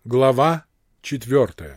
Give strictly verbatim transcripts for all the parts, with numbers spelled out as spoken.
Глава четвертая.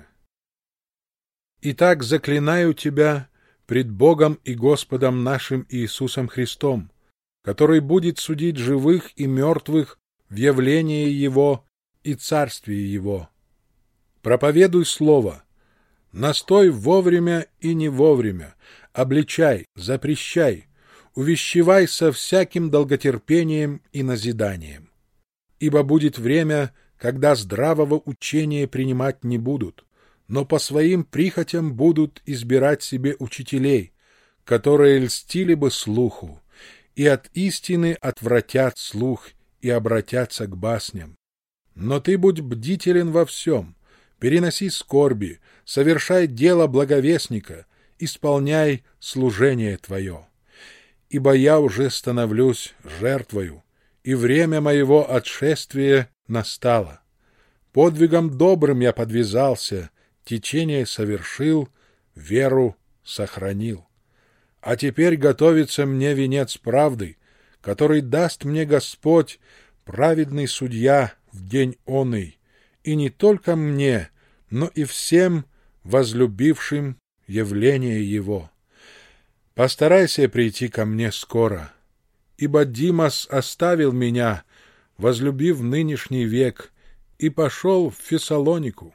Итак, заклинаю тебя пред Богом и Господом нашим Иисусом Христом, который будет судить живых и мертвых в явлении Его и Царствии Его. Проповедуй слово, настой вовремя и не вовремя, обличай, запрещай, увещевай со всяким долготерпением и назиданием. Ибо будет время, когда здравого учения принимать не будут, но по своим прихотям будут избирать себе учителей, которые льстили бы слуху, и от истины отвратят слух и обратятся к басням. Но ты будь бдителен во всем, переноси скорби, совершай дело благовестника, исполняй служение твое. Ибо я уже становлюсь жертвою, и время моего отшествия настало. Подвигом добрым я подвязался, течение совершил, веру сохранил. А теперь готовится мне венец правды, который даст мне Господь, праведный судья, в день оный, и не только мне, но и всем возлюбившим явление Его. Постарайся прийти ко мне скоро, ибо Димас оставил меня, возлюбив нынешний век, и пошел в Фессалонику.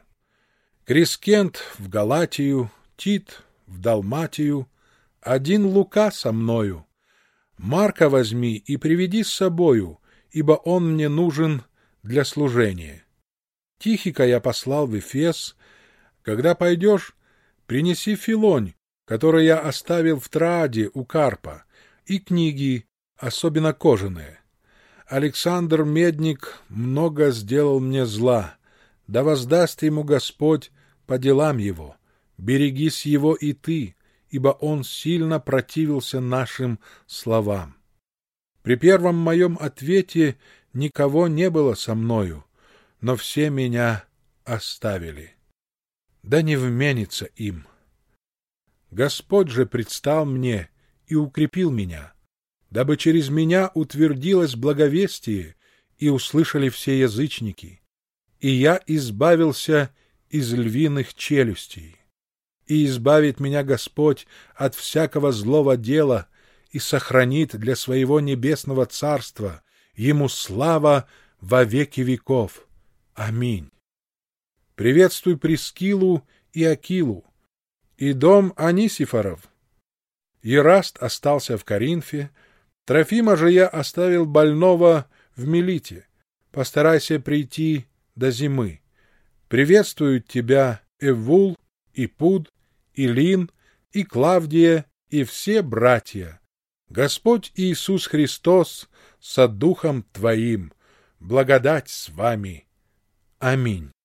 Крискент в Галатию, Тит в Далматию, один Лука со мною. Марка возьми и приведи с собою, ибо он мне нужен для служения. Тихика я послал в Эфес. Когда пойдешь, принеси Филонь, который я оставил в Трааде у Карпа, и книги, особенно кожаные. Александр Медник много сделал мне зла, да воздаст ему Господь по делам его. Берегись его и ты, ибо он сильно противился нашим словам. При первом моем ответе никого не было со мною, но все меня оставили. Да не вменится им. Господь же предстал мне и укрепил меня, дабы через меня утвердилось благовестие и услышали все язычники, и я избавился из львиных челюстей. И избавит меня Господь от всякого злого дела и сохранит для своего небесного царства. Ему слава во веки веков. Аминь. Приветствуй Прискилу и Акилу, и дом Анисифоров. Ераст остался в Коринфе, Трофима же я оставил больного в Милите. Постарайся прийти до зимы. Приветствуют тебя Эввул, и Пуд, и Лин, и Клавдия, и все братья. Господь Иисус Христос со духом твоим, благодать с вами. Аминь.